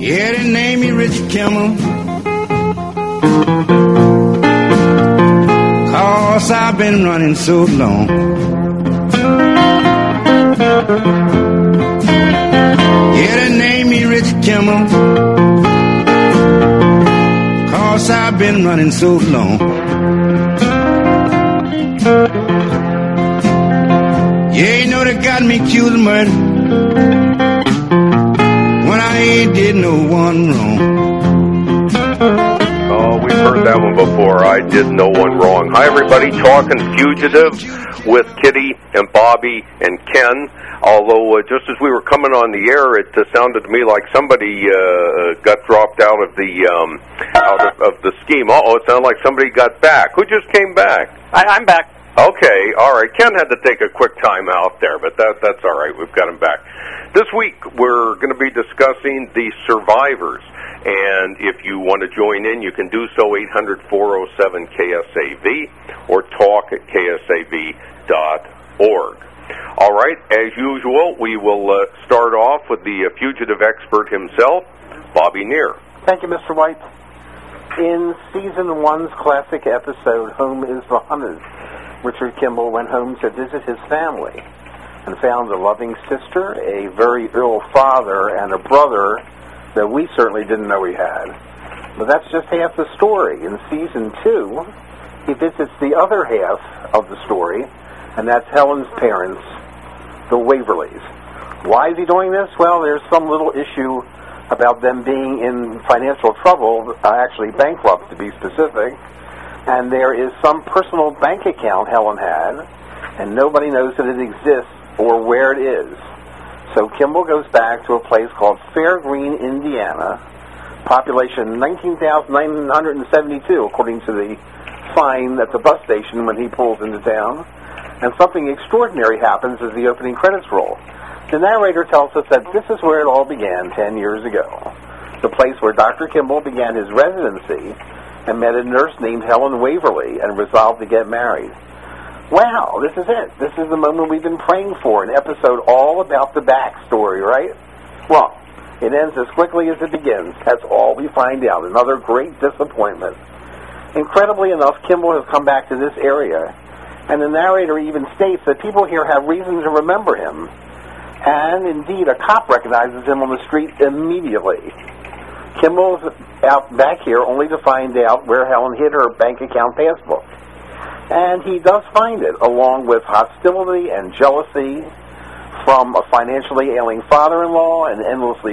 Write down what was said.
Yeah, they name me Richard Kimmel, 'cause I've been running so long. Yeah, they name me Richard Kimmel, 'cause I've been running so long. Yeah, you know they got me accused of murder when I ain't did no one wrong. Oh, we've heard that one before. I did no one wrong. Hi, everybody. Talking Fugitive with Kitty and Bobby and Ken. Although just as we were coming on the air, it sounded to me like somebody got dropped out of the scheme. Uh-oh, it sounded like somebody got back. Who just came back? I'm back. Okay, all right. Ken had to take a quick time out there, but that's all right. We've got him back. This week, we're going to be discussing the survivors. And if you want to join in, you can do so 800-407-KSAV or talk at ksav.org. All right, as usual, we will start off with the fugitive expert himself, Bobby Neer. Thank you, Mr. White. In Season 1's classic episode, Home is the Hunted, Richard Kimball went home to visit his family and found a loving sister, a very ill father, and a brother that we certainly didn't know he had. But that's just half the story. In Season 2, he visits the other half of the story, and that's Helen's parents, the Waverleys. Why is he doing this? Well, there's some little issue about them being in financial trouble, actually bankrupt to be specific, and there is some personal bank account Helen had, and nobody knows that it exists or where it is. So Kimball goes back to a place called Fair Green, Indiana, population 19,972, according to the sign at the bus station when he pulls into town. And something extraordinary happens as the opening credits roll. The narrator tells us that this is where it all began 10 years ago, the place where Dr. Kimball began his residency and met a nurse named Helen Waverly and resolved to get married. Wow, this is it. This is the moment we've been praying for, an episode all about the backstory, right? Well, it ends as quickly as it begins. That's all we find out. Another great disappointment. Incredibly enough, Kimball has come back to this area, and the narrator even states that people here have reason to remember him. And indeed, a cop recognizes him on the street immediately. Kimball's out back here only to find out where Helen hid her bank account passbook. And he does find it, along with hostility and jealousy from a financially ailing father-in-law, an endlessly